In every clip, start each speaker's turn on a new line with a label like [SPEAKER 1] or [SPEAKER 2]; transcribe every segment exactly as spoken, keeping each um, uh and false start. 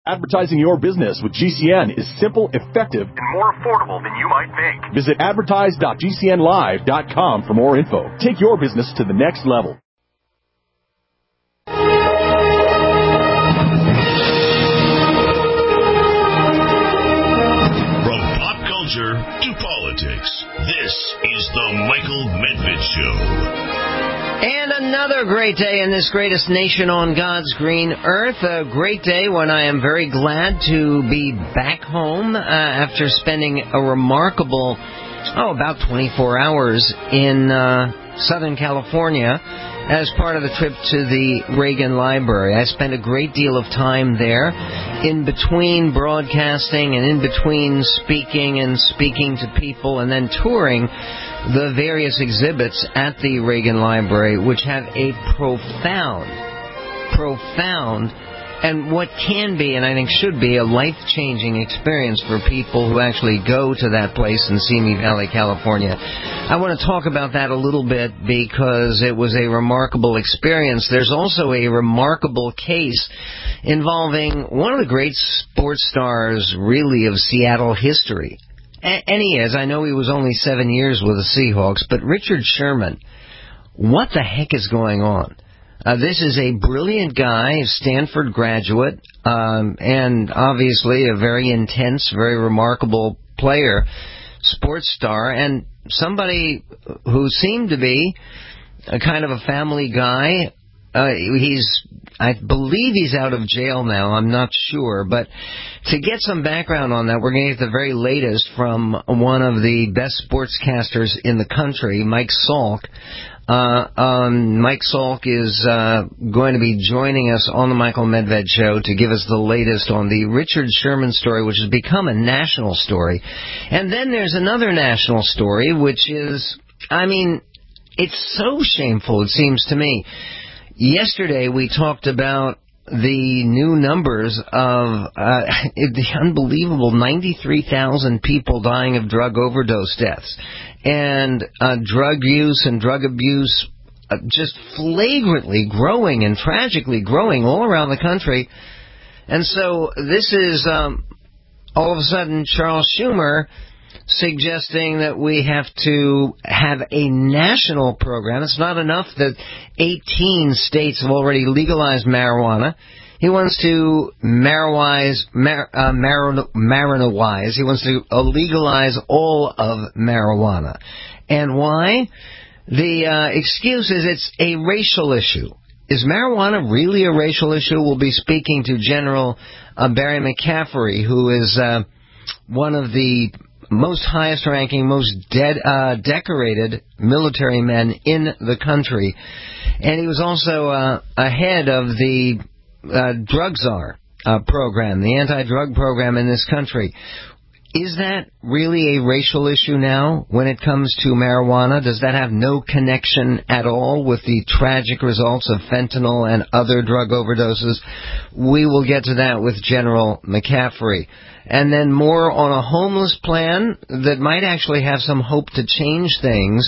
[SPEAKER 1] Advertising your business with G C N is simple, effective, and more affordable than you might think. Visit advertise dot g c n live dot com for more info. Take your business to the next level.
[SPEAKER 2] From pop culture to politics, this is the Michael Medved Show.
[SPEAKER 3] And another great day in this greatest nation on God's green earth. A great day when I am very glad to be back home uh, after spending a remarkable, oh, about twenty-four hours in uh, Southern California as part of the trip to the Reagan Library. I spent a great deal of time there in between broadcasting and in between speaking and speaking to people and then touring the various exhibits at the Reagan Library, which have a profound, profound, and what can be, and I think should be, a life-changing experience for people who actually go to that place in Simi Valley, California. I want to talk about that a little bit because it was a remarkable experience. There's also a remarkable case involving one of the great sports stars, really, of Seattle history. And he is. I know he was only seven years with the Seahawks, but Richard Sherman, what the heck is going on? Uh, this is a brilliant guy, a Stanford graduate, um, and obviously a very intense, very remarkable player, sports star, and somebody who seemed to be a kind of a family guy. Uh, he's, I believe he's out of jail now, I'm not sure, but to get some background on that, we're going to get the very latest from one of the best sportscasters in the country, Mike Salk. Uh, um, Mike Salk is uh, going to be joining us on the Michael Medved Show to give us the latest on the Richard Sherman story, which has become a national story. And then there's another national story, which is, I mean, it's so shameful, it seems to me. Yesterday we talked about the new numbers of uh, the unbelievable ninety-three thousand people dying of drug overdose deaths, and uh, drug use and drug abuse uh, just flagrantly growing and tragically growing all around the country. And so this is um, all of a sudden Charles Schumer suggesting that we have to have a national program. It's not enough that eighteen states have already legalized marijuana. He wants to marijuanize, mar, uh, mar, marijuanize. He wants to uh, legalize all of marijuana. And why? The uh, excuse is it's a racial issue. Is marijuana really a racial issue? We'll be speaking to General uh, Barry McCaffrey, who is uh, one of the most highest-ranking, most dead, uh, decorated military men in the country. And he was also uh, ahead of the uh, drug czar uh, program, the anti-drug program in this country. Is that really a racial issue now when it comes to marijuana? Does that have no connection at all with the tragic results of fentanyl and other drug overdoses? We will get to that with General McCaffrey. And then more on a homeless plan that might actually have some hope to change things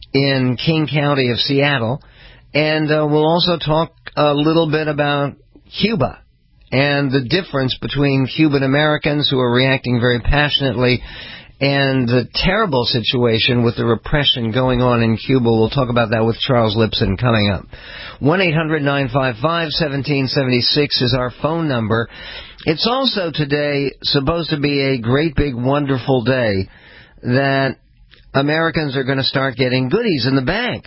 [SPEAKER 3] in King County of Seattle. And uh, we'll also talk a little bit about Cuba and the difference between Cuban Americans who are reacting very passionately and the terrible situation with the repression going on in Cuba. We'll talk about that with Charles Lipson coming up. one eight hundred nine five five one seven seven six is our phone number. It's also today supposed to be a great, big, wonderful day that Americans are going to start getting goodies in the bank.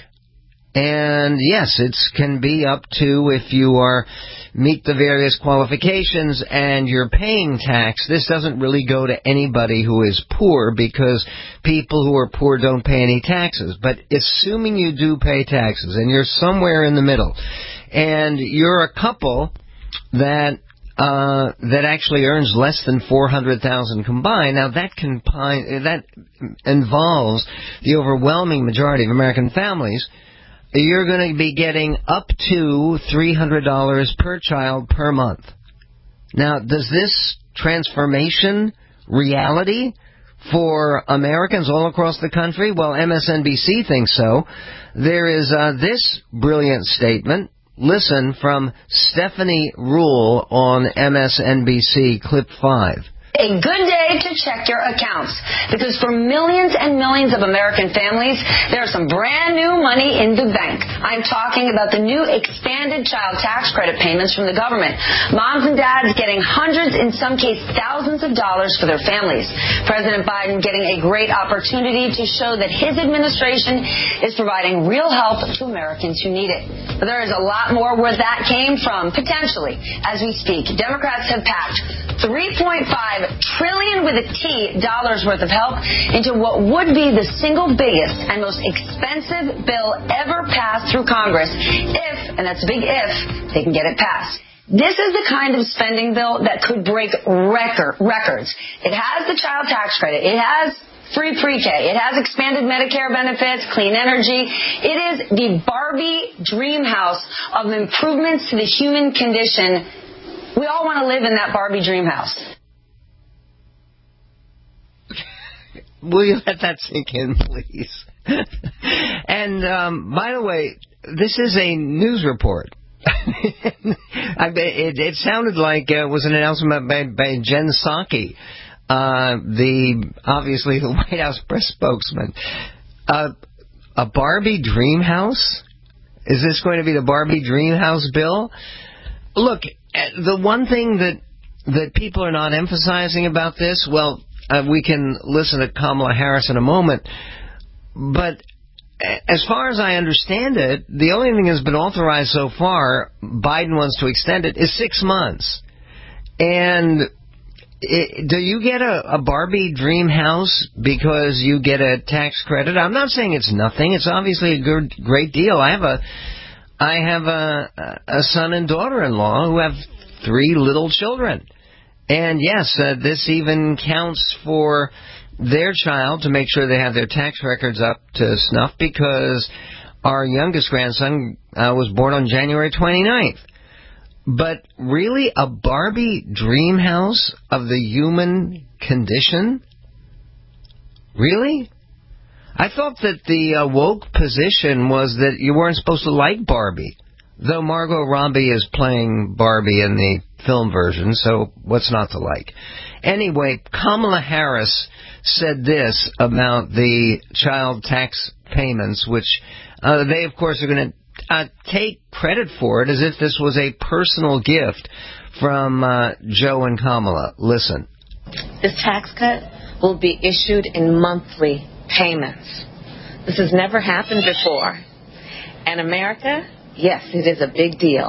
[SPEAKER 3] And yes, it can be up to, if you are meet the various qualifications and you're paying tax. This doesn't really go to anybody who is poor, because people who are poor don't pay any taxes. But assuming you do pay taxes and you're somewhere in the middle and you're a couple that Uh, that actually earns less than four hundred thousand dollars combined. Now, that compi- that involves the overwhelming majority of American families. You're going to be getting up to three hundred dollars per child per month. Now, does this transformation reality for Americans all across the country? Well, M S N B C thinks so. There is uh, this brilliant statement. Listen from Stephanie Rule on M S N B C, clip five.
[SPEAKER 4] A good day to check your accounts, because for millions and millions of American families, there's some brand new money in the bank. I'm talking about the new expanded child tax credit payments from the government. Moms and dads getting hundreds, in some cases thousands of dollars for their families. President Biden getting a great opportunity to show that his administration is providing real help to Americans who need it. But there is a lot more where that came from, potentially, as we speak. Democrats have packed three point five trillion with a T dollars worth of help into what would be the single biggest and most expensive bill ever passed through Congress if, and that's a big if, they can get it passed. This is the kind of spending bill that could break record, records. It has the child tax credit. It has free pre-K. It has expanded Medicare benefits, clean energy. It is the Barbie dream house of improvements to the human condition. We all want to live in that Barbie dream house.
[SPEAKER 3] Will you let that sink in, please? And, um, by the way, this is a news report. I, it, it sounded like it was an announcement by, by Jen Psaki, uh, the, obviously, the White House press spokesman. Uh, a Barbie dream house? Is this going to be the Barbie dream house bill? Look, the one thing that that people are not emphasizing about this, well, uh, we can listen to Kamala Harris in a moment, but as far as I understand it, the only thing that's been authorized so far, Biden wants to extend it, is six months. And it, do you get a, a Barbie dream house because you get a tax credit? I'm not saying it's nothing. It's obviously a good, great deal. I have a I have a, a son and daughter-in-law who have three little children. And yes, uh, this even counts for their child to make sure they have their tax records up to snuff, because our youngest grandson uh, was born on January twenty-ninth. But really, a Barbie dream house of the human condition? Really? I thought that the uh, woke position was that you weren't supposed to like Barbie, though Margot Robbie is playing Barbie in the film version, so what's not to like? Anyway, Kamala Harris said this about the child tax payments, which uh, they, of course, are going to uh, take credit for it as if this was a personal gift from uh, Joe and Kamala. Listen.
[SPEAKER 5] This tax cut will be issued in monthly payments. This has never happened before. And America, yes, it is a big deal.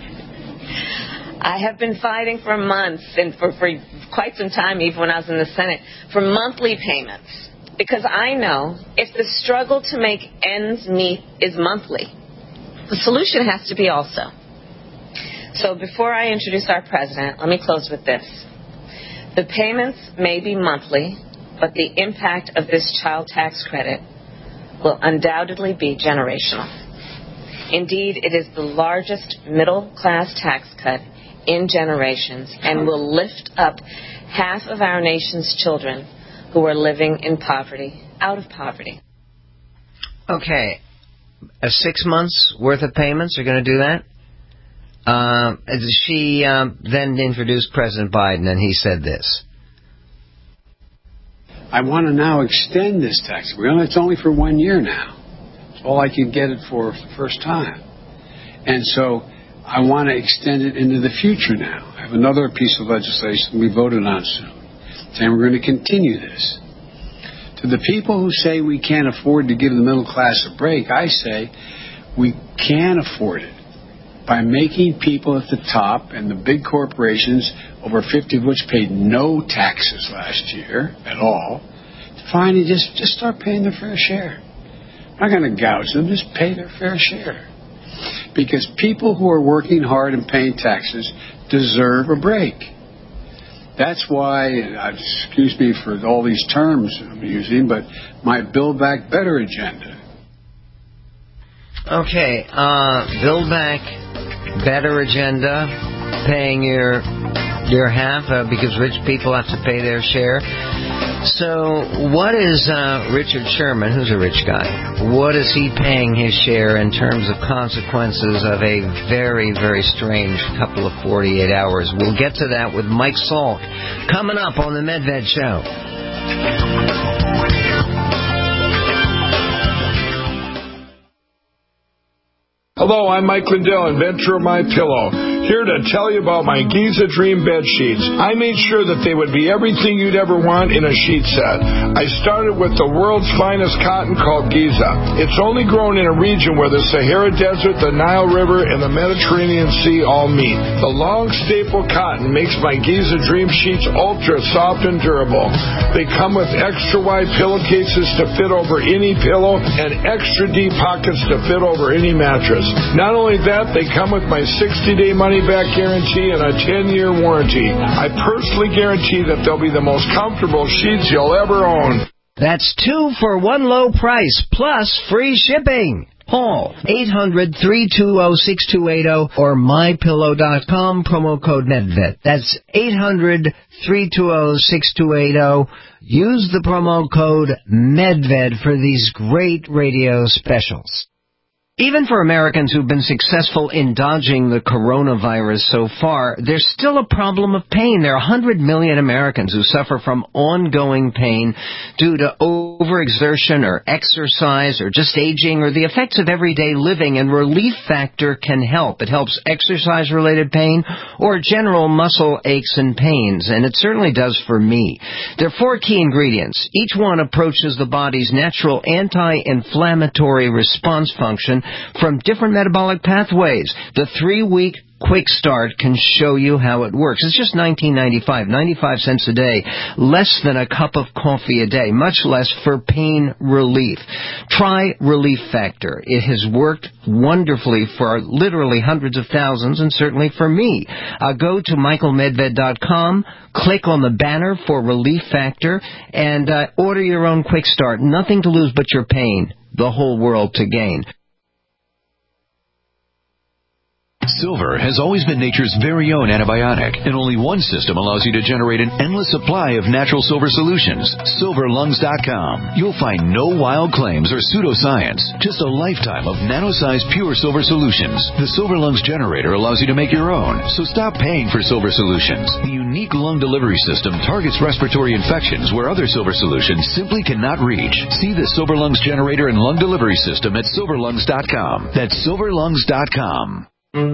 [SPEAKER 5] I have been fighting for months and for, for quite some time, even when I was in the Senate, for monthly payments. Because I know if the struggle to make ends meet is monthly, the solution has to be also. So before I introduce our president, let me close with this. The payments may be monthly, but the impact of this child tax credit will undoubtedly be generational. Indeed, it is the largest middle-class tax cut in generations and will lift up half of our nation's children who are living in poverty, out of poverty.
[SPEAKER 3] Okay. Uh, six months worth of payments are going to do that? Uh, she um, then introduced President Biden, and he said this.
[SPEAKER 6] I want to now extend this tax. Well, it's only for one year now. It's all I could get it for the first time. And so I want to extend it into the future now. I have another piece of legislation we voted on soon, saying we're going to continue this. To the people who say we can't afford to give the middle class a break, I say we can afford it by making people at the top and the big corporations, over fifty of which paid no taxes last year at all, to finally just, just start paying their fair share. I'm not going to gouge them, just pay their fair share. Because people who are working hard and paying taxes deserve a break. That's why, excuse me for all these terms I'm using, but my Build Back Better agenda.
[SPEAKER 3] Okay, uh, Build Back Better agenda, paying your your half uh, because rich people have to pay their share. So what is uh, Richard Sherman, who's a rich guy, what is he paying his share in terms of consequences of a very, very strange couple of forty-eight hours? We'll get to that with Mike Salk coming up on the Medved Show.
[SPEAKER 7] Hello, I'm Mike Lindell, inventor of MyPillow. Here to tell you about my Giza Dream bed sheets. I made sure that they would be everything you'd ever want in a sheet set. I started with the world's finest cotton called Giza. It's only grown in a region where the Sahara Desert, the Nile River, and the Mediterranean Sea all meet. The long staple cotton makes my Giza Dream sheets ultra soft and durable. They come with extra wide pillowcases to fit over any pillow and extra deep pockets to fit over any mattress. Not only that, they come with my sixty-day money-back guarantee and a ten-year warranty. I personally guarantee that they'll be the most comfortable sheets you'll ever own.
[SPEAKER 3] That's two for one low price, plus free shipping. Call eight hundred, three two zero, six two eight zero or my pillow dot com, promo code Medved. That's eight hundred, three two zero, six two eight zero. Use the promo code Medved for these great radio specials. Even for Americans who've been successful in dodging the coronavirus so far, there's still a problem of pain. There are one hundred million Americans who suffer from ongoing pain due to overexertion or exercise or just aging or the effects of everyday living, and Relief Factor can help. It helps exercise-related pain or general muscle aches and pains, and it certainly does for me. There are four key ingredients. Each one approaches the body's natural anti-inflammatory response function from different metabolic pathways. The three-week Quick Start can show you how it works. It's just nineteen ninety-five, ninety-five cents a day, less than a cup of coffee a day, much less for pain relief. Try Relief Factor. It has worked wonderfully for literally hundreds of thousands, and certainly for me. Uh, go to michael medved dot com, click on the banner for Relief Factor, and uh, order your own Quick Start. Nothing to lose but your pain, the whole world to gain.
[SPEAKER 8] Silver has always been nature's very own antibiotic, and only one system allows you to generate an endless supply of natural silver solutions. silver lungs dot com. You'll find no wild claims or pseudoscience, just a lifetime of nano-sized pure silver solutions. The Silver Lungs generator allows you to make your own, so stop paying for silver solutions. The unique lung delivery system targets respiratory infections where other silver solutions simply cannot reach. See the Silver Lungs generator and lung delivery system at silver lungs dot com. That's silver lungs dot com.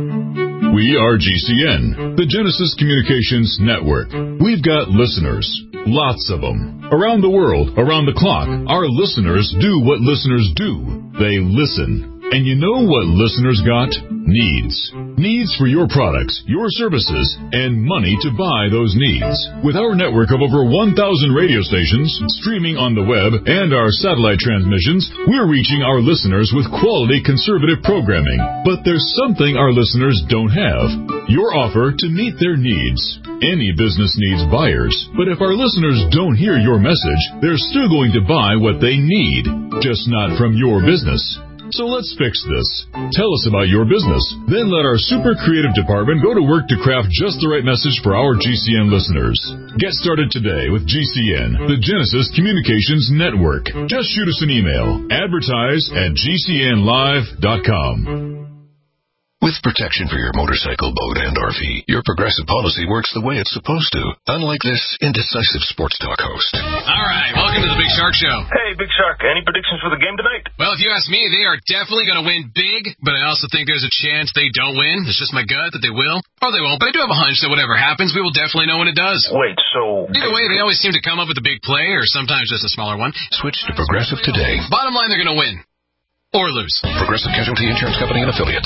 [SPEAKER 9] We are G C N, the Genesis Communications Network. We've got listeners, lots of them. Around the world, around the clock, our listeners do what listeners do. They listen. And you know what listeners got? Needs. Needs for your products, your services, and money to buy those needs. With our network of over one thousand radio stations, streaming on the web, and our satellite transmissions, we're reaching our listeners with quality conservative programming. But there's something our listeners don't have. Your offer to meet their needs. Any business needs buyers, but if our listeners don't hear your message, they're still going to buy what they need, just not from your business. So let's fix this. Tell us about your business. Then let our super creative department go to work to craft just the right message for our G C N listeners. Get started today with G C N, the Genesis Communications Network. Just shoot us an email. Advertise at g c n live dot com.
[SPEAKER 10] With protection for your motorcycle, boat, and R V, your Progressive policy works the way it's supposed to, unlike this indecisive sports talk host.
[SPEAKER 11] All right, welcome to the Big Shark Show.
[SPEAKER 12] Hey, Big Shark, any predictions for the game tonight?
[SPEAKER 11] Well, if you ask me, they are definitely going to win big, but I also think there's a chance they don't win. It's just my gut that they will, or they won't, but I do have a hunch that whatever happens, we will definitely know when it does.
[SPEAKER 12] Wait, so...
[SPEAKER 11] Either way, they always seem to come up with a big play, or sometimes just a smaller one.
[SPEAKER 10] Switch to Progressive today.
[SPEAKER 11] Bottom line, they're going to win. Or lose.
[SPEAKER 10] Progressive Casualty Insurance Company and Affiliates.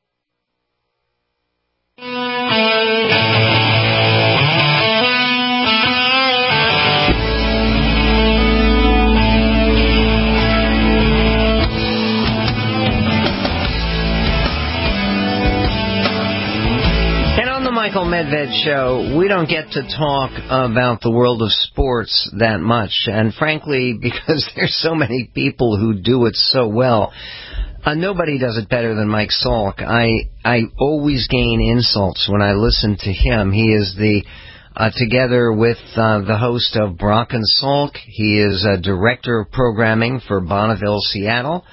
[SPEAKER 3] Michael Medved Show, we don't get to talk about the world of sports that much, and frankly, because there's so many people who do it so well, uh, nobody does it better than Mike Salk. I I always gain insults when I listen to him. He is the uh, together with uh, the host of Brock and Salk. He is a director of programming for Bonneville, Seattle,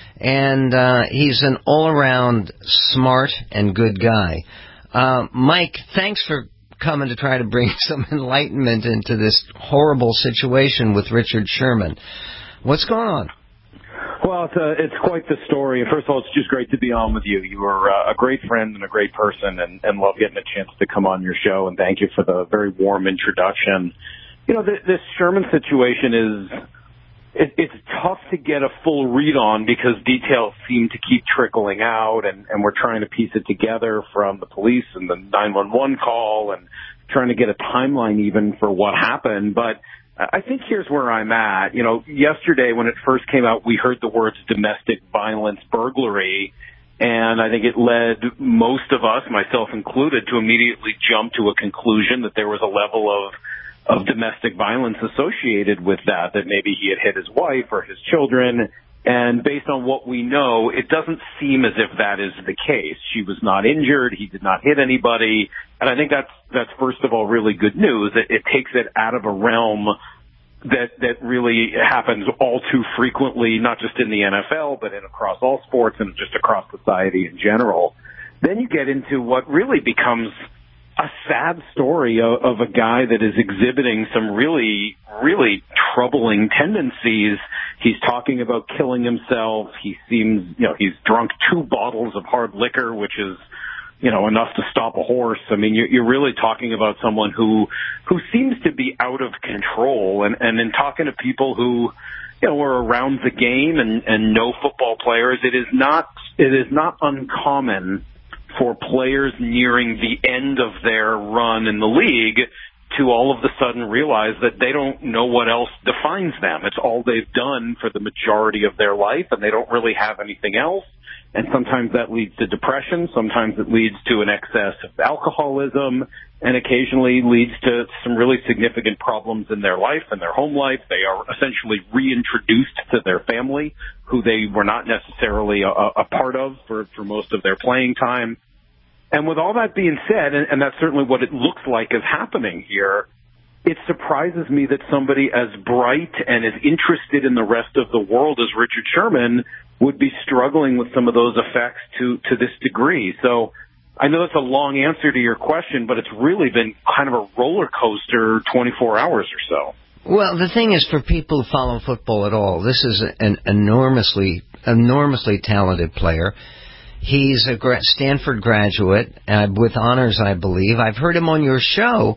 [SPEAKER 3] and uh, he's an all-around smart and good guy. Uh, Mike, thanks for coming to try to bring some enlightenment into this horrible situation with Richard Sherman. What's going on?
[SPEAKER 13] Well, it's, a, it's quite the story. First of all, it's just great to be on with you. You are uh, a great friend and a great person, and, and love getting a chance to come on your show, and thank you for the very warm introduction. You know, th- this Sherman situation is, it, it's tough to get a full read on because details seem to keep trickling out, and, and we're trying to piece it together from the police and the nine one one call and trying to get a timeline even for what happened. But I think here's where I'm at. You know, yesterday when it first came out, we heard the words domestic violence burglary, and I think it led most of us, myself included, to immediately jump to a conclusion that there was a level of of domestic violence associated with that, that maybe he had hit his wife or his children. And based on what we know, it doesn't seem as if that is the case. She was not injured. He did not hit anybody. And I think that's, that's first of all, really good news. It, it takes it out of a realm that, that really happens all too frequently, not just in the N F L, but in across all sports and just across society in general. Then you get into what really becomes a sad story of, of a guy that is exhibiting some really, really troubling tendencies. He's talking about killing himself. He seems, you know, he's drunk two bottles of hard liquor, which is, you know, enough to stop a horse. I mean, you're, you're really talking about someone who, who seems to be out of control. And, and in talking to people who, you know, are around the game and, and know football players, it is not, it is not uncommon for players nearing the end of their run in the league to all of a sudden realize that they don't know what else defines them. It's all they've done for the majority of their life, and they don't really have anything else. And sometimes that leads to depression. Sometimes it leads to an excess of alcoholism, and occasionally leads to some really significant problems in their life and their home life. They are essentially reintroduced to their family, who they were not necessarily a, a part of for, for most of their playing time. And with all that being said, and, and that's certainly what it looks like is happening here, it surprises me that somebody as bright and as interested in the rest of the world as Richard Sherman would be struggling with some of those effects to, to this degree. So I know that's a long answer to your question, but it's really been kind of a roller coaster twenty-four hours or so.
[SPEAKER 3] Well, the thing is, for people who follow football at all, this is an enormously, enormously talented player. He's a Stanford graduate uh, with honors, I believe. I've heard him on your show,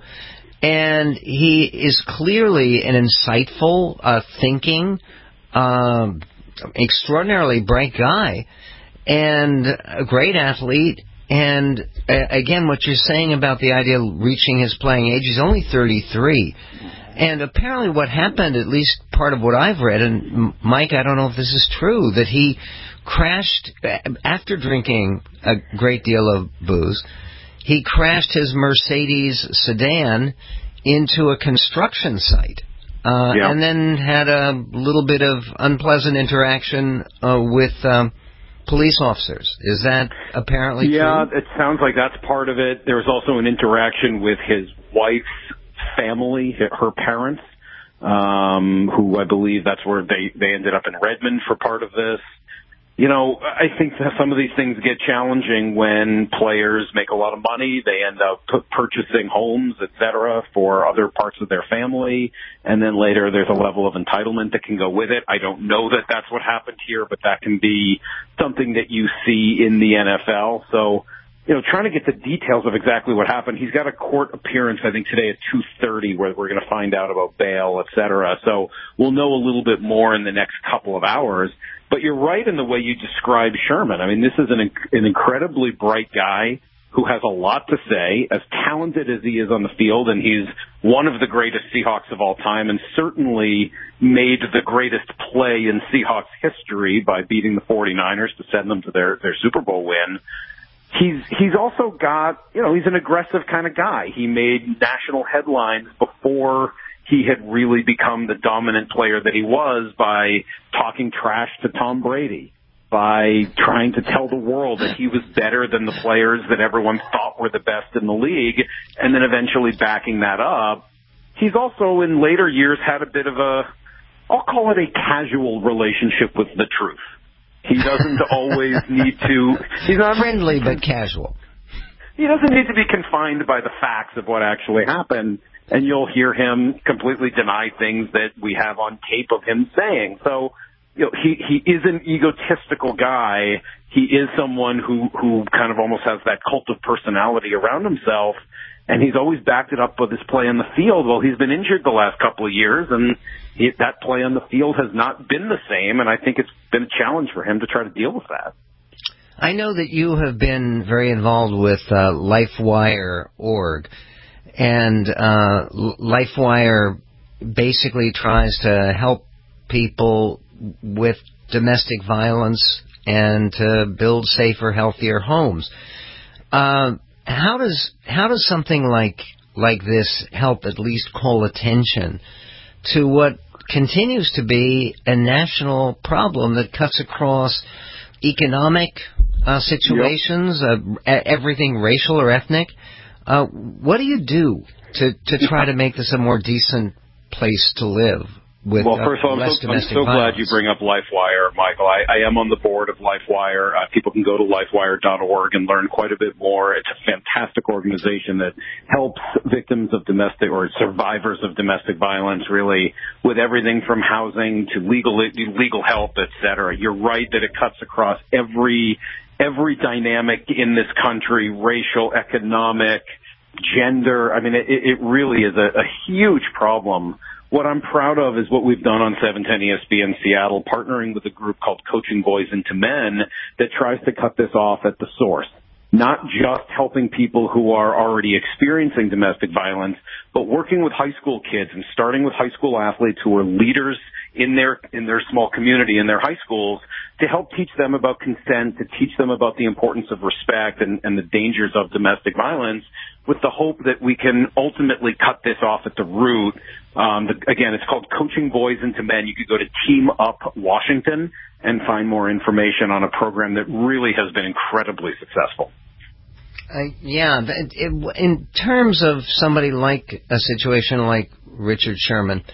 [SPEAKER 3] and he is clearly an insightful, uh, thinking, uh, extraordinarily bright guy, and a great athlete. And uh, again, what you're saying about the idea of reaching his playing age, he's only thirty-three. And apparently what happened, at least part of what I've read, and Mike, I don't know if this is true, that he crashed, after drinking a great deal of booze, he crashed his Mercedes sedan into a construction site. Uh, yeah. And then had a little bit of unpleasant interaction uh, with um, police officers. Is that apparently
[SPEAKER 13] yeah,
[SPEAKER 3] true?
[SPEAKER 13] Yeah, it sounds like that's part of it. There was also an interaction with his wife's family, her parents, um, who I believe that's where they, they ended up in Redmond for part of this. You know, I think that some of these things get challenging when players make a lot of money. They end up p- purchasing homes, et cetera, for other parts of their family. And then later there's a level of entitlement that can go with it. I don't know that that's what happened here, but that can be something that you see in the N F L. So, you know, trying to get the details of exactly what happened. He's got a court appearance, I think, today at two thirty where we're going to find out about bail, et cetera. So we'll know a little bit more in the next couple of hours. But you're right in the way you describe Sherman. I mean, this is an, an incredibly bright guy who has a lot to say, as talented as he is on the field, and he's one of the greatest Seahawks of all time and certainly made the greatest play in Seahawks history by beating the forty-niners to send them to their, their Super Bowl win. He's he's also got, you know, he's an aggressive kind of guy. He made national headlines before he had really become the dominant player that he was by talking trash to Tom Brady. by trying to tell the world that he was better than the players that everyone thought were the best in the league, and then eventually backing that up. He's also in later years had a bit of a, I'll call it a casual relationship with the truth. He doesn't always need to... He's not
[SPEAKER 3] friendly but casual.
[SPEAKER 13] He doesn't need to be confined by the facts of what actually happened, and you'll hear him completely deny things that we have on tape of him saying. So, you know, he, he is an egotistical guy. He is someone who, who kind of almost has that cult of personality around himself, and he's always backed it up with his play on the field. Well, he's been injured the last couple of years, and he, that play on the field has not been the same, and I think it's been a challenge for him to try to deal with that.
[SPEAKER 3] I know that you have been very involved with uh, LifeWire dot org, and uh, LifeWire basically tries to help people with domestic violence and to build safer, healthier homes. Uh, how does how does something like like this help at least call attention to what continues to be a national problem that cuts across economic uh, situations, yep. uh, everything racial or ethnic? Uh, what do you do to, to try to make this a more decent place to live? With,
[SPEAKER 13] well, first of all,
[SPEAKER 3] uh,
[SPEAKER 13] I'm so, I'm so glad you bring up LifeWire, Michael. I, I am on the board of LifeWire. Uh, people can go to LifeWire dot org and learn quite a bit more. It's a fantastic organization that helps victims of domestic or survivors of domestic violence, really, with everything from housing to legal legal help, et cetera. You're right that it cuts across every every dynamic in this country, racial, economic, gender. I mean, it, it really is a, a huge problem. What I'm proud of is what we've done on seven ten E S P N Seattle, partnering with a group called Coaching Boys into Men that tries to cut this off at the source. Not just helping people who are already experiencing domestic violence, but working with high school kids and starting with high school athletes who are leaders in their in their small community, in their high schools, to help teach them about consent, to teach them about the importance of respect and, and the dangers of domestic violence, with the hope that we can ultimately cut this off at the root. Um, the, again, it's called Coaching Boys into Men. You could go to Team Up Washington and find more information on a program that really has been incredibly successful.
[SPEAKER 3] Uh, yeah, it, it, in terms of somebody like a situation like Richard Sherman,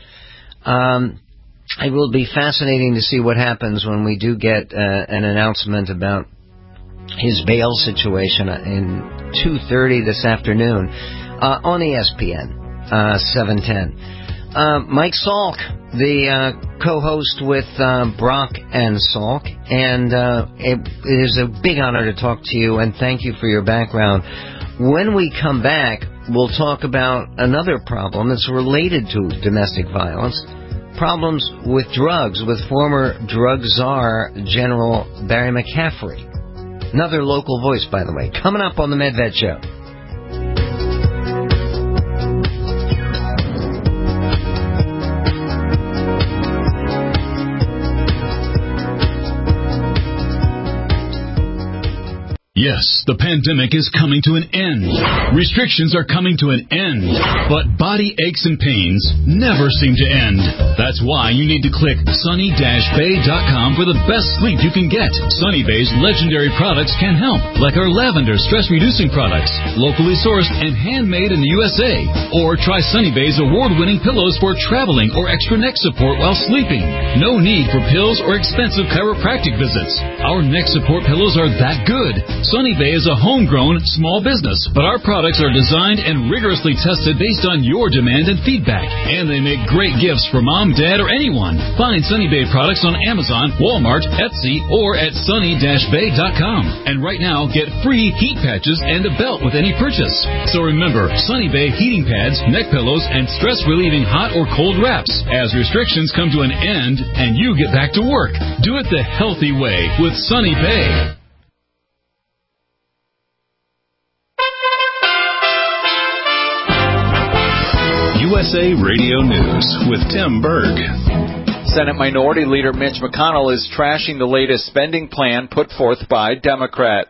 [SPEAKER 3] um, it will be fascinating to see what happens when we do get uh, an announcement about his bail situation in two thirty this afternoon uh, on E S P N uh, seven ten. Uh, Mike Salk, the uh, co-host with uh, Brock and Salk, and uh, it, it is a big honor to talk to you, and thank you for your background. When we come back, we'll talk about another problem that's related to domestic violence, problems with drugs, with former drug czar General Barry McCaffrey. Another local voice, by the way, coming up on the Medved Show.
[SPEAKER 9] Yes, the pandemic is coming to an end. Restrictions are coming to an end. But body aches and pains never seem to end. That's why you need to click sunny dash bay dot com for the best sleep you can get. Sunny Bay's legendary products can help, like our lavender stress-reducing products, locally sourced and handmade in the U S A. Or try Sunny Bay's award-winning pillows for traveling or extra neck support while sleeping. No need for pills or expensive chiropractic visits. Our neck support pillows are that good. Sunny Bay is a homegrown small business, but our products are designed and rigorously tested based on your demand and feedback. And they make great gifts for mom, dad, or anyone. Find Sunny Bay products on Amazon, Walmart, Etsy, or at sunny dash bay dot com. And right now, get free heat patches and a belt with any purchase. So remember, Sunny Bay heating pads, neck pillows, and stress-relieving hot or cold wraps. As restrictions come to an end and you get back to work, do it the healthy way with Sunny Bay.
[SPEAKER 14] U S A Radio News with Tim Berg.
[SPEAKER 15] Senate Minority Leader Mitch McConnell is trashing the latest spending plan put forth by Democrats.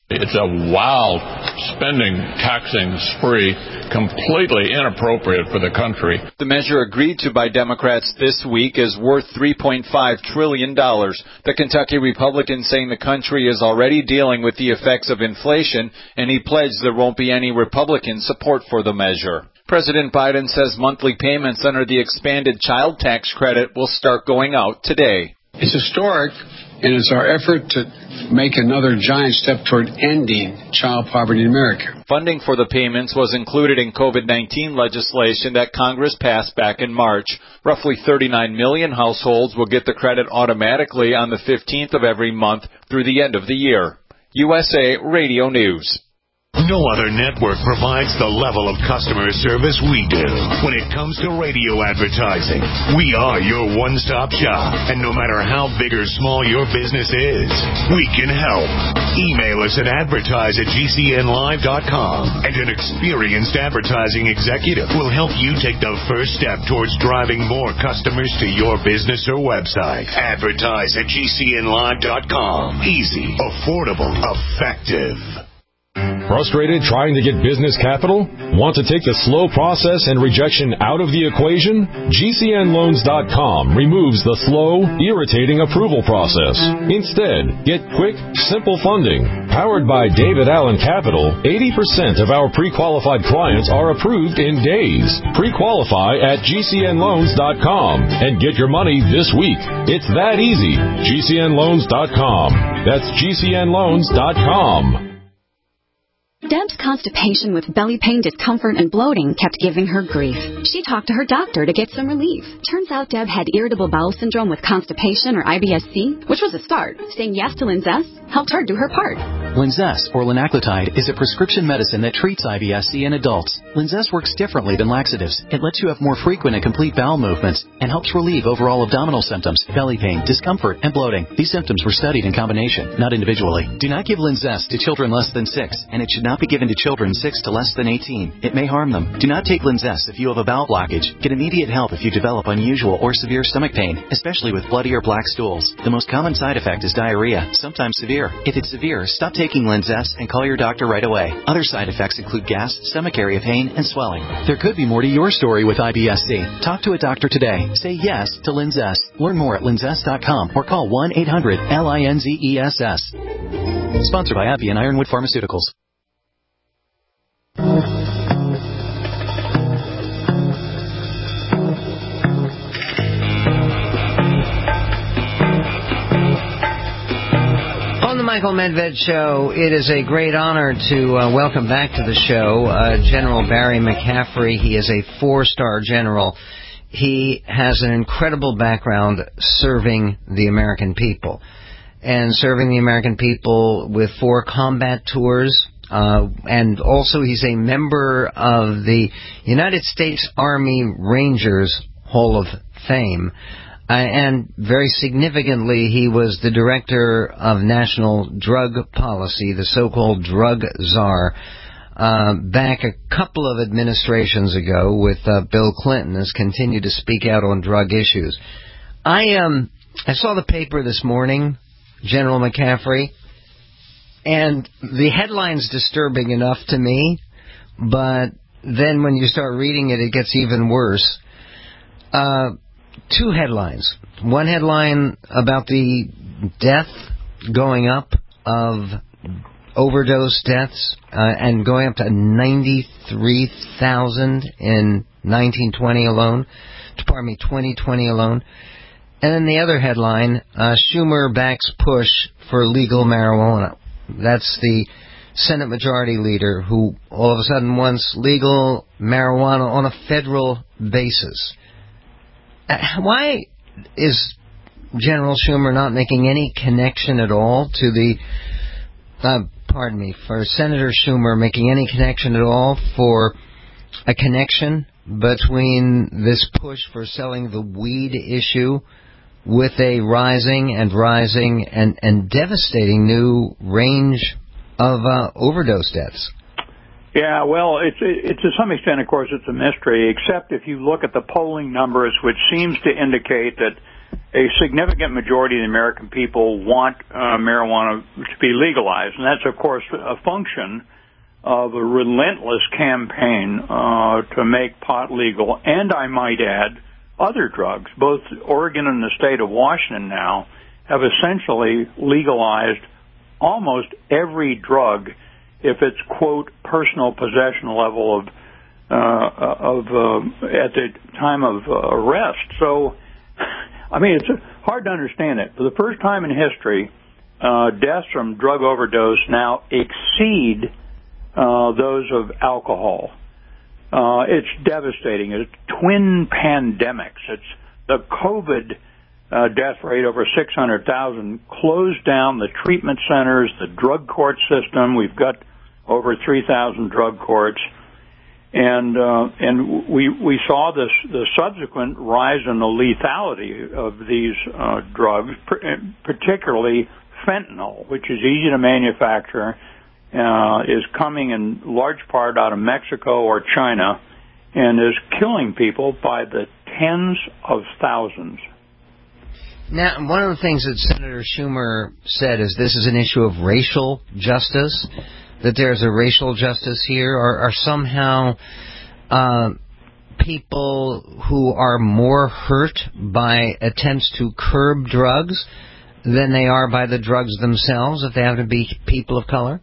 [SPEAKER 16] It's a wild spending, taxing spree, completely inappropriate for the country.
[SPEAKER 15] The measure agreed to by Democrats this week is worth three point five trillion dollars. The Kentucky Republican saying the country is already dealing with the effects of inflation, and he pledged there won't be any Republican support for the measure. President Biden says monthly payments under the expanded child tax credit will start going out today.
[SPEAKER 6] It's historic, and it's our effort to make another giant step toward ending child poverty in America.
[SPEAKER 15] Funding for the payments was included in COVID nineteen legislation that Congress passed back in March. Roughly thirty-nine million households will get the credit automatically on the fifteenth of every month through the end of the year. U S A Radio News.
[SPEAKER 2] No other network provides the level of customer service we do. When it comes to radio advertising, we are your one-stop shop. And no matter how big or small your business is, we can help. Email us at advertise at G C N live dot com, and an experienced advertising executive will help you take the first step towards driving more customers to your business or website. Advertise at G C N live dot com. Easy, affordable, effective.
[SPEAKER 17] Frustrated trying to get business capital? Want to take the slow process and rejection out of the equation? G C N loans dot com removes the slow, irritating approval process. Instead, get quick, simple funding. Powered by David Allen Capital, eighty percent of our pre-qualified clients are approved in days. Pre-qualify at G C N loans dot com and get your money this week. It's that easy. G C N loans dot com. That's G C N loans dot com.
[SPEAKER 18] Deb's constipation with belly pain, discomfort, and bloating kept giving her grief. She talked to her doctor to get some relief. Turns out Deb had irritable bowel syndrome with constipation, or I B S C, which was a start. Saying yes to Linzess helped her do her part.
[SPEAKER 19] Linzess, or linaclotide, is a prescription medicine that treats I B S C in adults. Linzess works differently than laxatives. It lets you have more frequent and complete bowel movements and helps relieve overall abdominal symptoms, belly pain, discomfort, and bloating. These symptoms were studied in combination, not individually. Do not give Linzess to children less than six, and it should not be given to children six to less than eighteen. It may harm them. Do not take Linzess if you have a bowel blockage. Get immediate help if you develop unusual or severe stomach pain, especially with bloody or black stools. The most common side effect is diarrhea, sometimes severe. If it's severe, stop taking Linzess and call your doctor right away. Other side effects include gas, stomach area pain, and swelling. There could be more to your story with I B S C. Talk to a doctor today. Say yes to Linzess. Learn more at linzess dot com or call one eight hundred L I N Z E S S. Sponsored by AbbVie and Ironwood Pharmaceuticals.
[SPEAKER 3] On the Michael Medved Show, it is a great honor to uh, welcome back to the show uh, General Barry McCaffrey. He is a four-star general. He has an incredible background serving the American people, and serving the American people with four combat tours. Uh, and also he's a member of the United States Army Rangers Hall of Fame. Uh, and very significantly, he was the director of national drug policy, the so-called drug czar, uh, back a couple of administrations ago with uh, Bill Clinton, has continued to speak out on drug issues. I um I saw the paper this morning, General McCaffrey, and the headline's disturbing enough to me, but then when you start reading it, it gets even worse. Uh, two headlines. One headline about the death going up of overdose deaths uh, and going up to ninety-three thousand in nineteen twenty alone, pardon me, twenty twenty alone. And then the other headline, uh, Schumer backs push for legal marijuana. That's the Senate Majority Leader who all of a sudden wants legal marijuana on a federal basis. Uh, why is General Schumer not making any connection at all to the, uh, pardon me, for Senator Schumer making any connection at all for a connection between this push for selling the weed issue with a rising and rising and, and devastating new range of uh, overdose deaths?
[SPEAKER 20] Yeah, well, it's it, to some extent, of course, it's a mystery, except if you look at the polling numbers, which seems to indicate that a significant majority of the American people want uh, marijuana to be legalized, and that's, of course, a function of a relentless campaign uh, to make pot legal, and I might add, other drugs. Both Oregon and the state of Washington now have essentially legalized almost every drug if it's, quote, personal possession level of uh, of uh, at the time of uh, arrest. So, I mean, it's hard to understand it. For the first time in history, uh, deaths from drug overdose now exceed uh, those of alcohol. Uh, it's devastating. It's twin pandemics. It's the COVID uh, death rate over six hundred thousand closed down the treatment centers, the drug court system. We've got over three thousand drug courts. And uh, and we we saw this the subsequent rise in the lethality of these uh, drugs, particularly fentanyl, which is easy to manufacture, uh, is coming in large part out of Mexico or China, and is killing people by the tens of thousands.
[SPEAKER 3] Now, one of the things that Senator Schumer said is this is an issue of racial justice, that there's a racial justice here, or, or somehow uh, people who are more hurt by attempts to curb drugs than they are by the drugs themselves, if they happen to be people of color?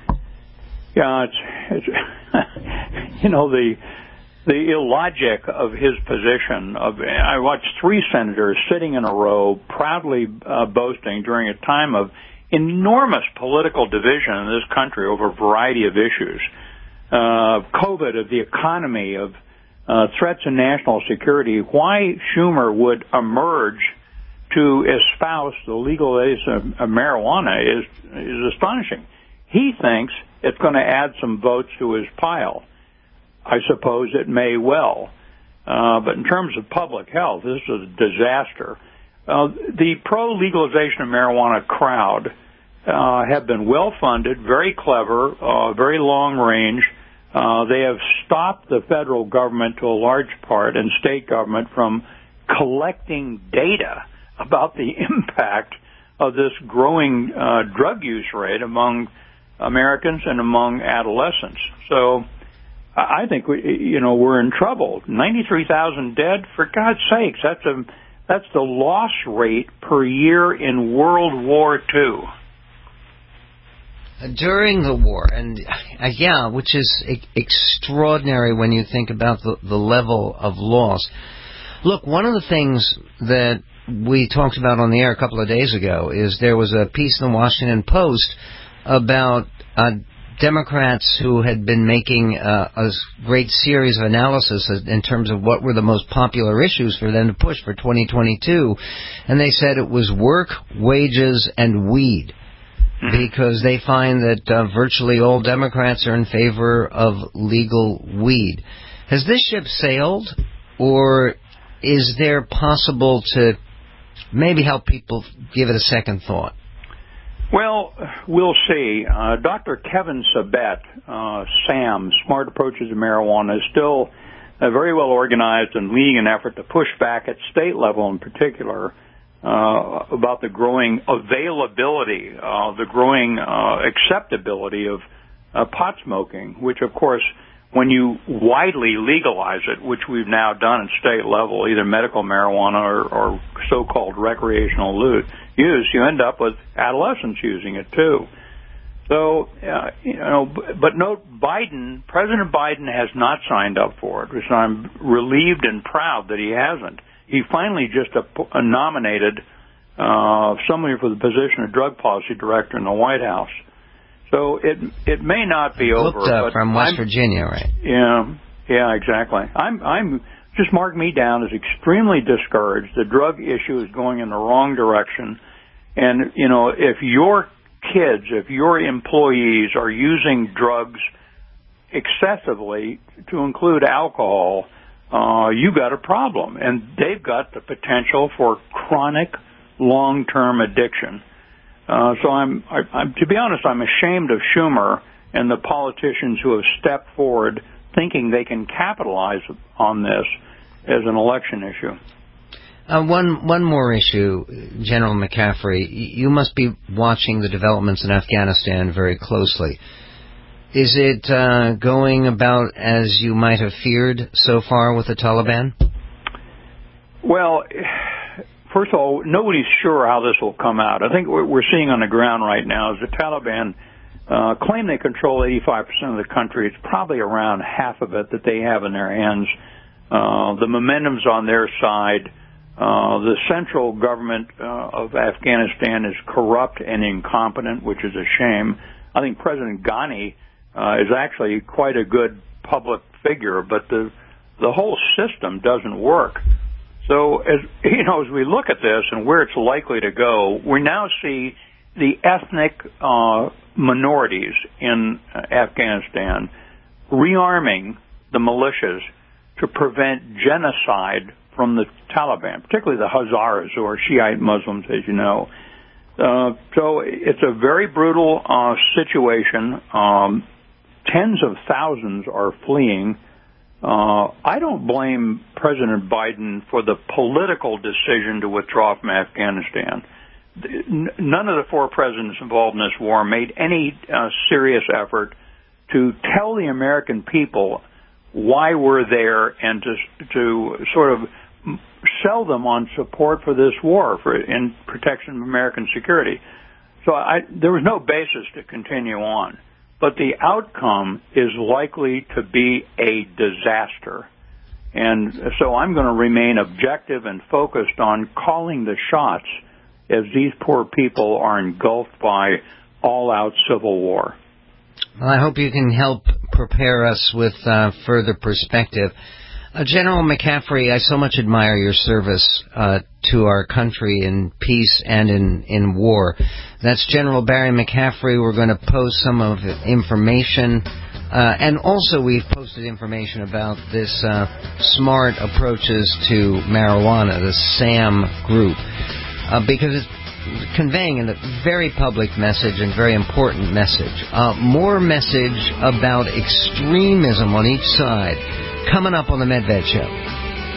[SPEAKER 20] Yeah, it's, it's you know, the the illogic of his position. Of I watched three senators sitting in a row, proudly uh, boasting during a time of enormous political division in this country over a variety of issues, uh, COVID, of the economy, of uh, threats to national security. Why Schumer would emerge to espouse the legalization of marijuana is is astonishing. He thinks it's going to add some votes to his pile. I suppose it may well. Uh, but in terms of public health, this is a disaster. Uh, the pro-legalization of marijuana crowd uh, have been well-funded, very clever, uh, very long-range. Uh, they have stopped the federal government to a large part and state government from collecting data about the impact of this growing uh, drug use rate among Americans and among adolescents. So I think we, you know, we're in trouble. ninety-three thousand dead, for God's sakes. That's a that's the loss rate per year in World War Two.
[SPEAKER 3] During the war, and uh, yeah, which is e- extraordinary when you think about the, the level of loss. Look, one of the things that we talked about on the air a couple of days ago is there was a piece in the Washington Post about uh, Democrats who had been making uh, a great series of analysis in terms of what were the most popular issues for them to push for twenty twenty-two, and they said it was work, wages, and weed, because they find that uh, virtually all Democrats are in favor of legal weed. Has this ship sailed, or is there possible to maybe help people give it a second thought?
[SPEAKER 20] Well, we'll see. Uh, Doctor Kevin Sabet, uh, SAM, Smart Approaches to Marijuana, is still uh, very well organized and leading an effort to push back at state level in particular uh, about the growing availability, uh, the growing uh, acceptability of uh, pot smoking, which, of course, when you widely legalize it, which we've now done at state level, either medical marijuana or, or so-called recreational use, you end up with adolescents using it too. So, uh, you know, but note, Biden, President Biden has not signed up for it, which I'm relieved and proud that he hasn't. He finally just uh, nominated uh, somebody for the position of drug policy director in the White House. So it it may not be
[SPEAKER 3] Looked,
[SPEAKER 20] over.
[SPEAKER 3] uh,
[SPEAKER 20] but
[SPEAKER 3] from West
[SPEAKER 20] I'm,
[SPEAKER 3] Virginia, right?
[SPEAKER 20] Yeah, yeah, exactly. I'm I'm just mark me down as extremely discouraged. The drug issue is going in the wrong direction, and you know, if your kids, if your employees are using drugs excessively, to include alcohol, uh, you got a problem, and they've got the potential for chronic, long-term addiction. Uh, so I'm, I, I'm, to be honest, I'm ashamed of Schumer and the politicians who have stepped forward thinking they can capitalize on this as an election issue.
[SPEAKER 3] Uh, one one more issue, General McCaffrey. You must be watching the developments in Afghanistan very closely. Is it uh, going about as you might have feared so far with the Taliban?
[SPEAKER 20] Well, first of all, nobody's sure how this will come out. I think what we're seeing on the ground right now is the Taliban uh, claim they control eighty-five percent of the country. It's probably around half of it that they have in their hands. Uh, the momentum's on their side. Uh, the central government uh, of Afghanistan is corrupt and incompetent, which is a shame. I think President Ghani uh, is actually quite a good public figure, but the the whole system doesn't work. So, as you know, as we look at this and where it's likely to go, we now see the ethnic uh, minorities in uh, Afghanistan rearming the militias to prevent genocide from the Taliban, particularly the Hazaras, who are Shiite Muslims, as you know. Uh, so it's a very brutal uh, situation. Um, tens of thousands are fleeing. Uh, I don't blame President Biden for the political decision to withdraw from Afghanistan. None of the four presidents involved in this war made any uh, serious effort to tell the American people why we're there and to to sort of sell them on support for this war for in protection of American security. So I, there was no basis to continue on. But the outcome is likely to be a disaster. And so I'm going to remain objective and focused on calling the shots as these poor people are engulfed by all-out civil war.
[SPEAKER 3] Well, I hope you can help prepare us with uh, further perspective. Uh, General McCaffrey, I so much admire your service uh, to our country in peace and in, in war. That's General Barry McCaffrey. We're going to post some of the information. Uh, and also we've posted information about this uh, smart approaches to marijuana, the SAM group, uh, because it's conveying a very public message and very important message. Uh, more message about extremism on each side coming up on the Medved Show.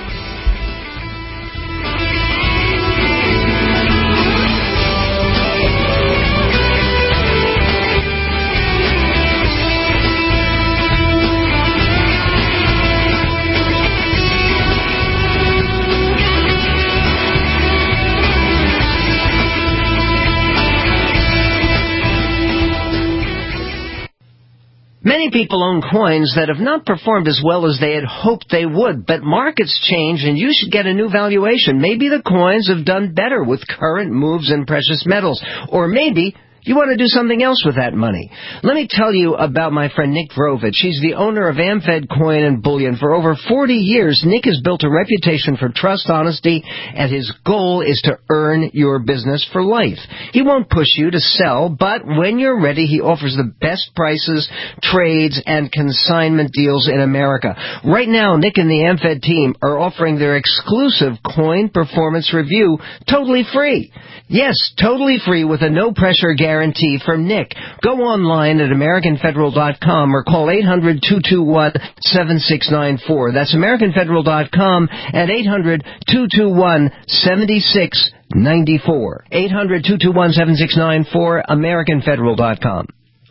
[SPEAKER 3] Many people own coins that have not performed as well as they had hoped they would, but markets change and you should get a new valuation. Maybe the coins have done better with current moves in precious metals, or maybe you want to do something else with that money. Let me tell you about my friend Nick Vrovich. He's the owner of AmFed Coin and Bullion. For over forty years, Nick has built a reputation for trust, honesty, and his goal is to earn your business for life. He won't push you to sell, but when you're ready, he offers the best prices, trades, and consignment deals in America. Right now, Nick and the AmFed team are offering their exclusive coin performance review totally free. Yes, totally free with a no-pressure guarantee from Nick. Go online at American Federal dot com or call eight hundred, two two one, seven six nine four. That's American Federal dot com at eight hundred, two two one, seven six nine four. eight hundred, two two one, seven six nine four, American Federal dot com.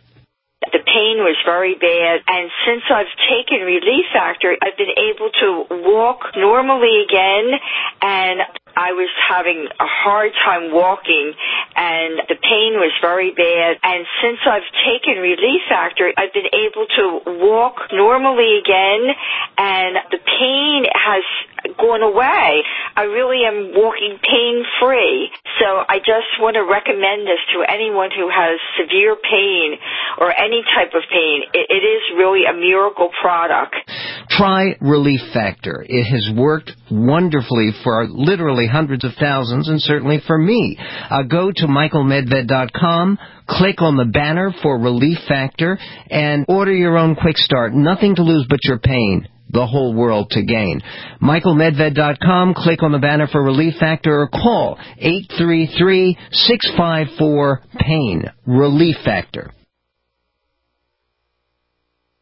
[SPEAKER 21] The pain was very bad, and since I've taken Relief Factor, I've been able to walk normally again, and I was having a hard time walking, and the pain was very bad. And since I've taken Relief Factor, I've been able to walk normally again, and the pain has gone away. I really am walking pain-free. So I just want to recommend this to anyone who has severe pain or any type of pain. It, it is really a miracle product.
[SPEAKER 3] Try Relief Factor. It has worked wonderfully for literally hundreds of thousands, and certainly for me. Uh, go to Michael Medved dot com, click on the banner for Relief Factor, and order your own quick start. Nothing to lose but your pain. The whole world to gain. Michael Medved dot com, click on the banner for Relief Factor, or call eight three three, six five four, PAIN. Relief Factor.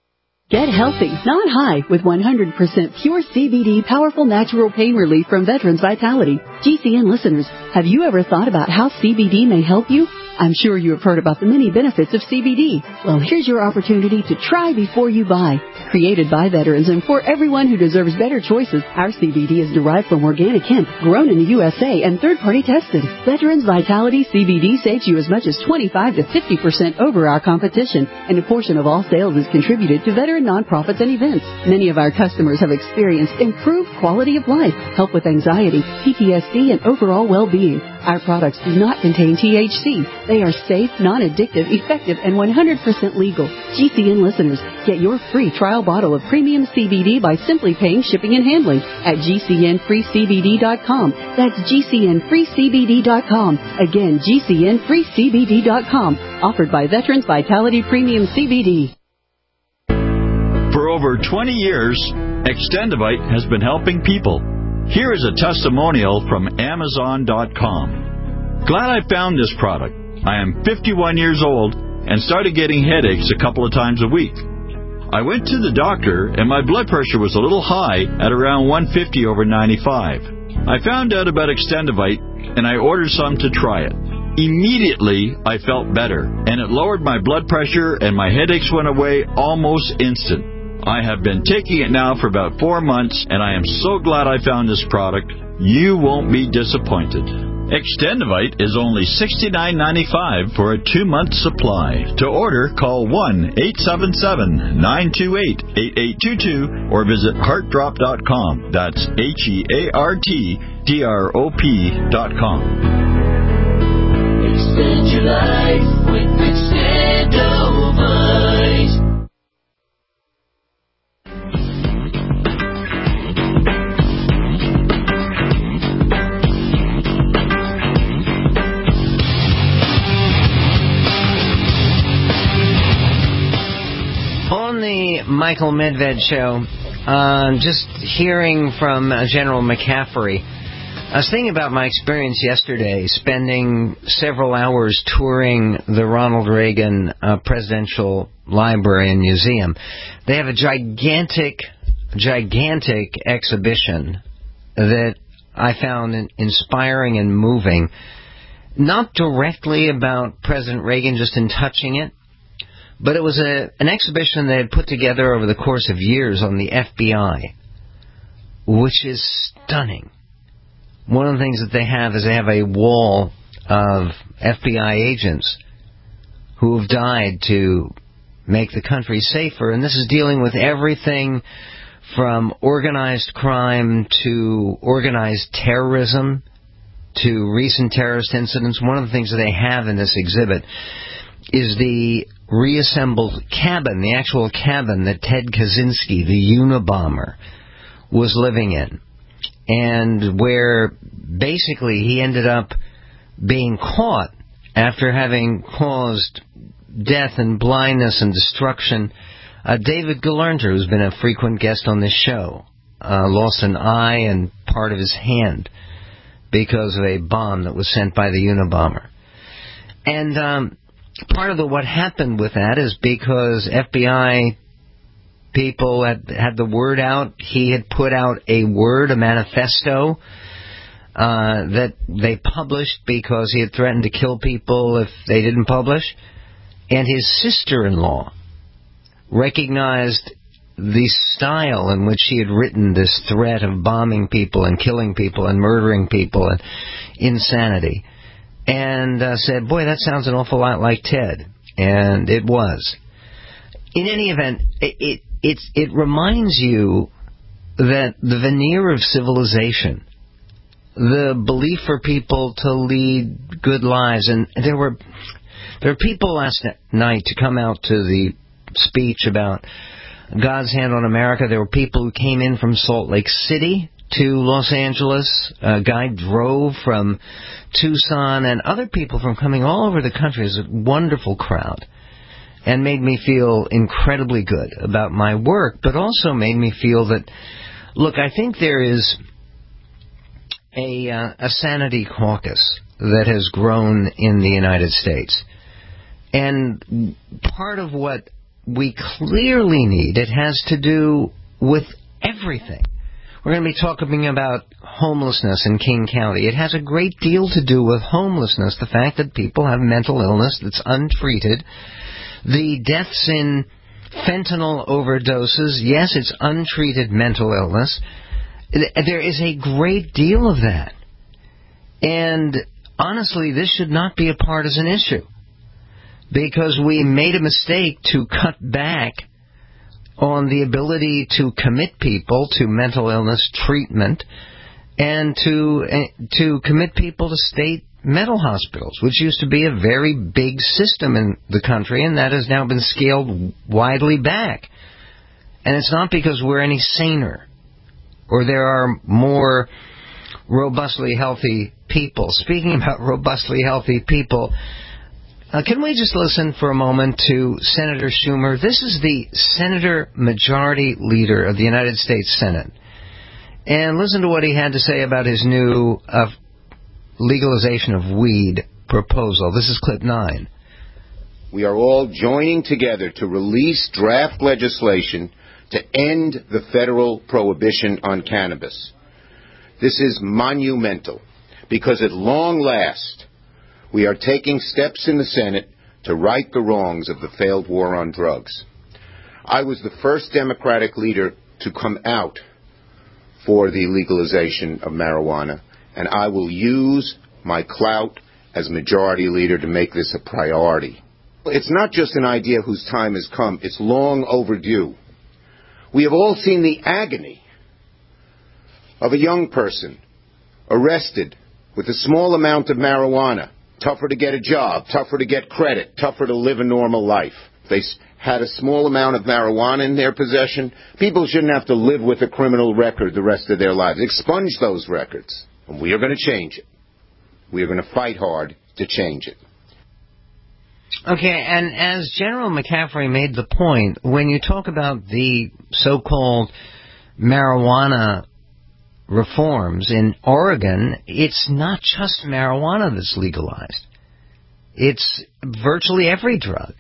[SPEAKER 1] Get healthy, not high, with one hundred percent pure C B D powerful natural pain relief from Veterans Vitality. G C N listeners, have you ever thought about how C B D may help you? I'm sure you have heard about the many benefits of C B D. Well, here's your opportunity to try before you buy. Created by veterans and for everyone who deserves better choices, our C B D is derived from organic hemp, grown in the U S A and third-party tested. Veterans Vitality C B D saves you as much as twenty-five to fifty percent over our competition, and a portion of all sales is contributed to veteran nonprofits and events. Many of our customers have experienced improved quality of life, help with anxiety, P T S D, and overall well-being. Our products do not contain T H C. They are safe, non-addictive, effective, and one hundred percent legal. G C N listeners, get your free trial bottle of premium C B D by simply paying shipping and handling at G C N free C B D dot com. That's G C N free C B D dot com. Again, G C N free C B D dot com. Offered by Veterans Vitality Premium C B D.
[SPEAKER 22] For over twenty years, Extendivite has been helping people. Here is a testimonial from Amazon dot com. Glad I found this product. I am fifty-one years old and started getting headaches a couple of times a week. I went to the doctor and my blood pressure was a little high at around one fifty over ninety-five. I found out about Extendivite and I ordered some to try it. Immediately, I felt better, and it lowered my blood pressure and my headaches went away almost instant. I have been taking it now for about four months, and I am so glad I found this product. You won't be disappointed. Extendivite is only sixty-nine ninety-five for a two-month supply. To order, call one eight seven seven, nine two eight, eight eight two two or visit heart drop dot com. That's H E A R T D R O P dot com.
[SPEAKER 23] Extend your life with Extendivite.
[SPEAKER 3] On the Michael Medved show, uh, just hearing from uh, General McCaffrey, I was thinking about my experience yesterday, spending several hours touring the Ronald Reagan uh, Presidential Library and Museum. They have a gigantic, gigantic exhibition that I found inspiring and moving. Not directly about President Reagan, just in touching it. But it was a, an exhibition they had put together over the course of years on the F B I, which is stunning. One of the things that they have is they have a wall of F B I agents who have died to make the country safer, and this is dealing with everything from organized crime to organized terrorism to recent terrorist incidents. One of the things that they have in this exhibit is the reassembled cabin, the actual cabin that Ted Kaczynski, the Unabomber, was living in, and where basically he ended up being caught after having caused death and blindness and destruction. Uh, David Galerner, who's been a frequent guest on this show, uh, lost an eye and part of his hand because of a bomb that was sent by the Unabomber. And um, part of the, what happened with that is because F B I people had, had the word out. He had put out a word, a manifesto, uh, that they published because he had threatened to kill people if they didn't publish. And his sister-in-law recognized the style in which he had written this threat of bombing people and killing people and murdering people and insanity, and uh, said, boy, that sounds an awful lot like Ted. And it was. In any event, it, it, it's, it reminds you that the veneer of civilization, the belief for people to lead good lives, and there were there were people last night to come out to the speech about God's hand on America. There were people who came in from Salt Lake City to Los Angeles. A guy drove from Tucson, and other people from coming all over the country. It was a wonderful crowd, and made me feel incredibly good about my work, but also made me feel that, look, I think there is a, uh, a sanity caucus that has grown in the United States. And part of what we clearly need. It has to do with everything. We're going to be talking about homelessness in King County. It has a great deal to do with homelessness, the fact that people have mental illness that's untreated. The deaths in fentanyl overdoses, yes, it's untreated mental illness. There is a great deal of that. And honestly, this should not be a partisan issue, because we made a mistake to cut back on the ability to commit people to mental illness treatment and to uh, to commit people to state mental hospitals, which used to be a very big system in the country, and that has now been scaled widely back. And it's not because we're any saner or there are more robustly healthy people. Speaking about robustly healthy people, Uh, can we just listen for a moment to Senator Schumer? This is the Senator Majority Leader of the United States Senate. And listen to what he had to say about his new uh, legalization of weed proposal. This is clip nine.
[SPEAKER 4] We are all joining together to release draft legislation to end the federal prohibition on cannabis. This is monumental because at long last, we are taking steps in the Senate to right the wrongs of the failed war on drugs. I was the first Democratic leader to come out for the legalization of marijuana, and I will use my clout as majority leader to make this a priority. It's not just an idea whose time has come. It's long overdue. We have all seen the agony of a young person arrested with a small amount of marijuana. Tougher to get a job, tougher to get credit, tougher to live a normal life. They had a small amount of marijuana in their possession. People shouldn't have to live with a criminal record the rest of their lives. Expunge those records, and we are going to change it. We are going to fight hard to change it.
[SPEAKER 3] Okay, and as General McCaffrey made the point, when you talk about the so-called marijuana reforms in Oregon, it's not just marijuana that's legalized. It's virtually every drug.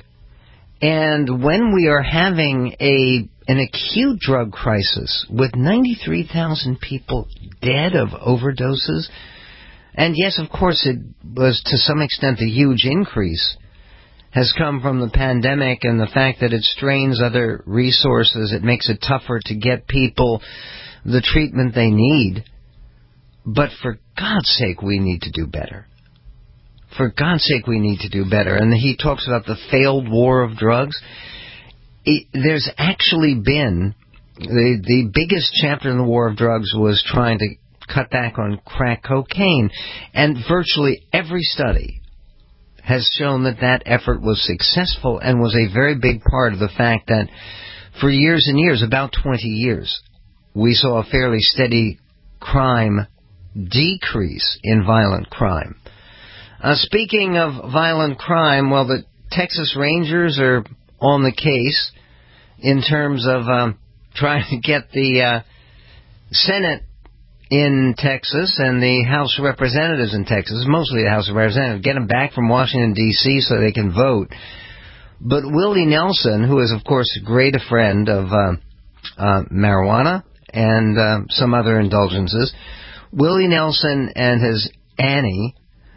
[SPEAKER 3] And when we are having a an acute drug crisis with ninety-three thousand people dead of overdoses, and yes, of course, it was to some extent the huge increase has come from the pandemic and the fact that it strains other resources. It makes it tougher to get people the treatment they need. But for God's sake, we need to do better. For God's sake, we need to do better. And he talks about the failed war of drugs. It, there's actually been, the, the biggest chapter in the war of drugs was trying to cut back on crack cocaine. And virtually every study has shown that that effort was successful and was a very big part of the fact that for years and years, about twenty years, we saw a fairly steady crime decrease in violent crime. Uh, speaking of violent crime, well, the Texas Rangers are on the case in terms of um, trying to get the uh, Senate in Texas and the House of Representatives in Texas, mostly the House of Representatives, get them back from Washington, D C so they can vote. But Willie Nelson, who is, of course, a great friend of uh, uh, marijuana and uh, some other indulgences, Willie Nelson and his Annie,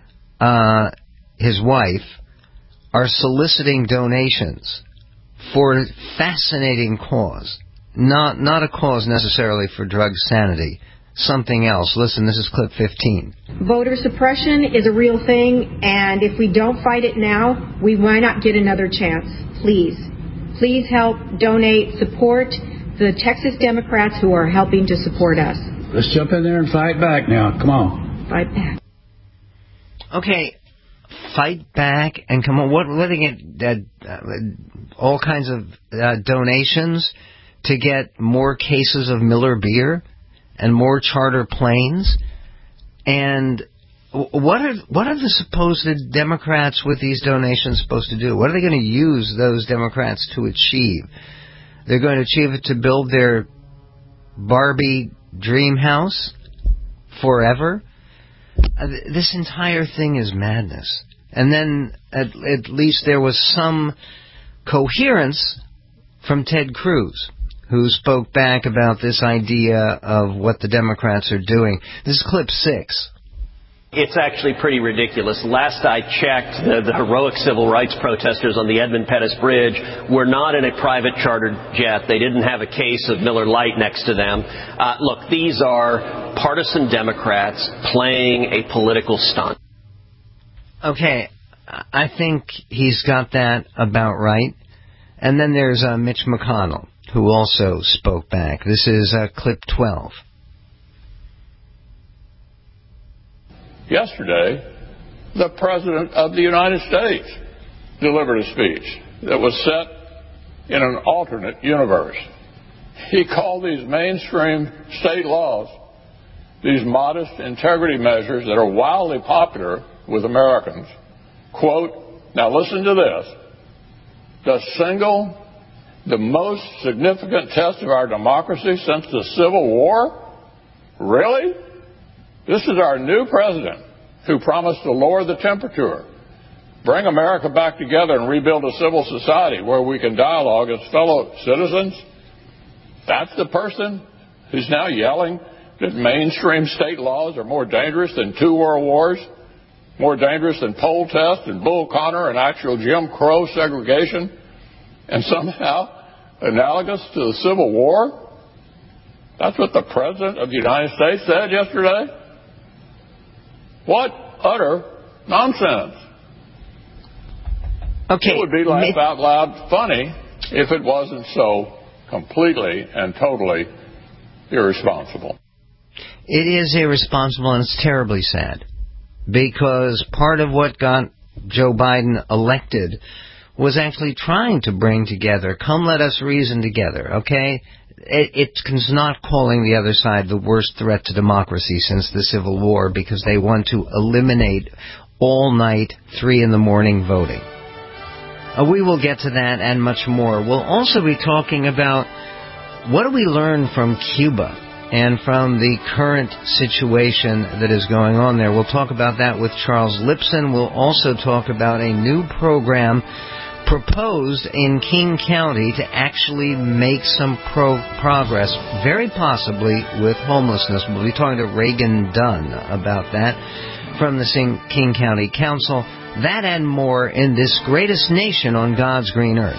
[SPEAKER 3] uh, his wife, are soliciting donations for a fascinating cause. Not, not a cause necessarily for drug sanity. Something else. Listen, this is clip fifteen.
[SPEAKER 5] Voter suppression is a real thing, and if we don't fight it now, we might not get another chance. Please. Please help, donate, support the Texas Democrats who are helping to support us.
[SPEAKER 6] Let's jump in there and fight back now. Come on.
[SPEAKER 5] Fight back.
[SPEAKER 3] Okay, fight back and come on. What, what do they get? Uh, all kinds of uh, donations to get more cases of Miller beer and more charter planes. And what are what are the supposed Democrats with these donations supposed to do? What are they going to use those Democrats to achieve? They're going to achieve it to build their Barbie dream house forever? Uh, this entire thing is madness. And then at, at least there was some coherence from Ted Cruz, who spoke back about this idea of what the Democrats are doing. This is clip six.
[SPEAKER 7] It's actually pretty ridiculous. Last I checked, the, the heroic civil rights protesters on the Edmund Pettus Bridge were not in a private chartered jet. They didn't have a case of Miller Lite next to them. Uh, look, these are partisan Democrats playing a political stunt.
[SPEAKER 3] Okay, I think he's got that about right. And then there's uh, Mitch McConnell, who also spoke back. This is uh, clip twelve.
[SPEAKER 16] Yesterday, the President of the United States delivered a speech that was set in an alternate universe. He called these mainstream state laws, these modest integrity measures that are wildly popular with Americans, quote, now listen to this, the single, the most significant test of our democracy since the Civil War? Really? This is our new president who promised to lower the temperature, bring America back together and rebuild a civil society where we can dialogue as fellow citizens. That's the person who's now yelling that mainstream state laws are more dangerous than two world wars, more dangerous than poll test and Bull Connor and actual Jim Crow segregation, and somehow analogous to the Civil War? That's what the President of the United States said yesterday? What utter nonsense.
[SPEAKER 3] Okay.
[SPEAKER 16] It would be laugh out loud funny if it wasn't so completely and totally irresponsible.
[SPEAKER 3] It is irresponsible, and it's terribly sad, because part of what got Joe Biden elected was actually trying to bring together, come let us reason together, okay? It, it's not calling the other side the worst threat to democracy since the Civil War, because they want to eliminate all-night, three in the morning voting. Uh, we will get to that and much more. We'll also be talking about what do we learn from Cuba and from the current situation that is going on there. We'll talk about that with Charles Lipson. We'll also talk about a new program proposed in King County to actually make some pro- progress, very possibly with homelessness. We'll be talking to Reagan Dunn about that from the King County Council. That and more in this greatest nation on God's green earth.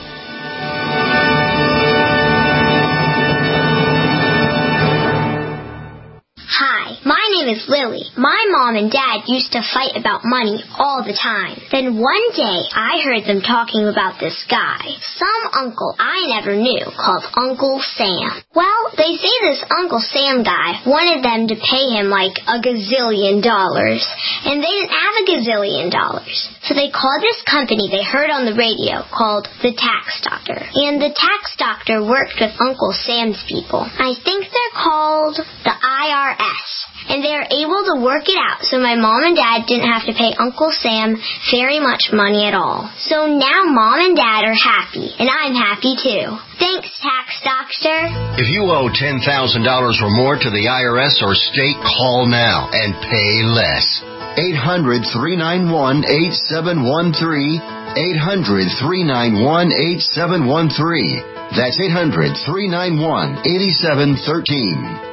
[SPEAKER 8] Hi, my name is Lily. My mom and dad used to fight about money all the time. Then one day, I heard them talking about this guy, some uncle I never knew, called Uncle Sam. Well, they say this Uncle Sam guy wanted them to pay him like a gazillion dollars, and they didn't have a gazillion dollars. So they called this company they heard on the radio called the Tax Doctor. And the Tax Doctor worked with Uncle Sam's people. I think they're called the I R S. And they were able to work it out so my mom and dad didn't have to pay Uncle Sam very much money at all. So now mom and dad are happy, and I'm happy too. Thanks, Tax Doctor.
[SPEAKER 12] If you owe ten thousand dollars or more to the I R S or state, call now and pay less. eight hundred, three nine one, eight seven one three. eight hundred, three nine one, eight seven one three. That's eight hundred, three nine one, eight seven one three.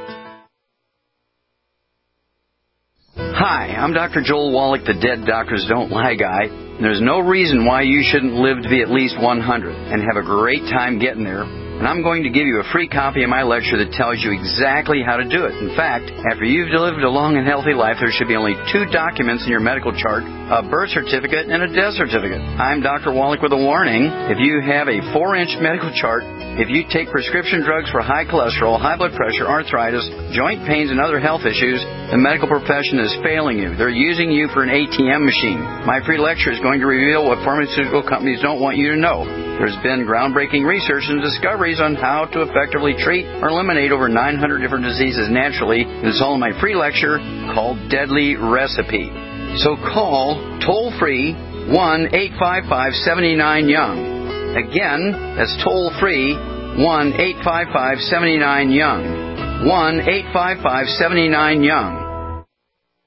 [SPEAKER 24] Hi, I'm Doctor Joel Wallach, the Dead Doctors Don't Lie guy. There's no reason why you shouldn't live to be at least one hundred and have a great time getting there. And I'm going to give you a free copy of my lecture that tells you exactly how to do it. In fact, after you've lived a long and healthy life, there should be only two documents in your medical chart, a birth certificate and a death certificate. I'm Doctor Wallach with a warning. If you have a four-inch medical chart, if you take prescription drugs for high cholesterol, high blood pressure, arthritis, joint pains, and other health issues, the medical profession is failing you. They're using you for an A T M machine. My free lecture is going to reveal what pharmaceutical companies don't want you to know. There's been groundbreaking research and discoveries on how to effectively treat or eliminate over nine hundred different diseases naturally. It's all in my free lecture called Deadly Recipe. So call toll-free one eight five five, seven nine, young. Again, that's toll-free one eight five five, seven nine, young. one eight five five, seven nine, young.